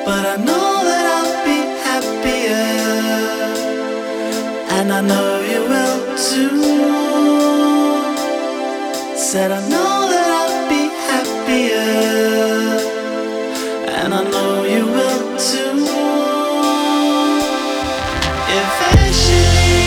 but I know that I'll be happier, and I know you will too. Said I know that I'll be happier, and I know you will too. Eventually,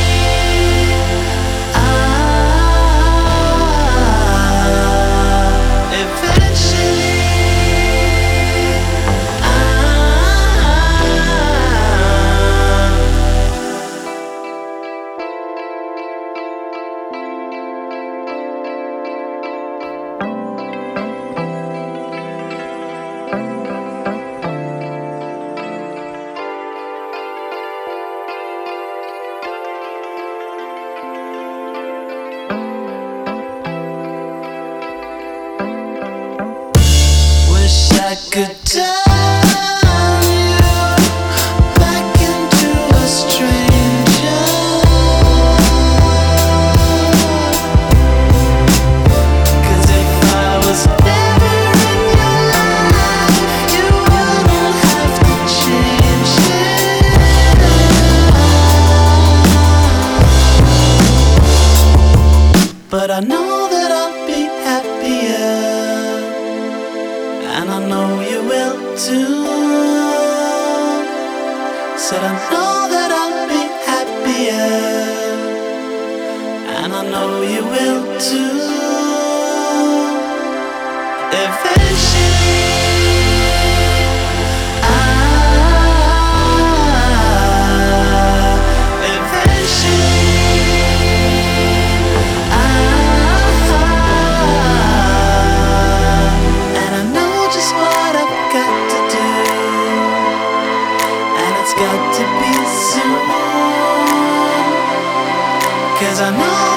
I could turn you back into a stranger, 'cause if I was never in your life, you wouldn't have to change it. But I know that I'll be happier, and I know you will too. Said I know that I'll be happier, and I know you will too. Eventually, got to be soon, 'cause I know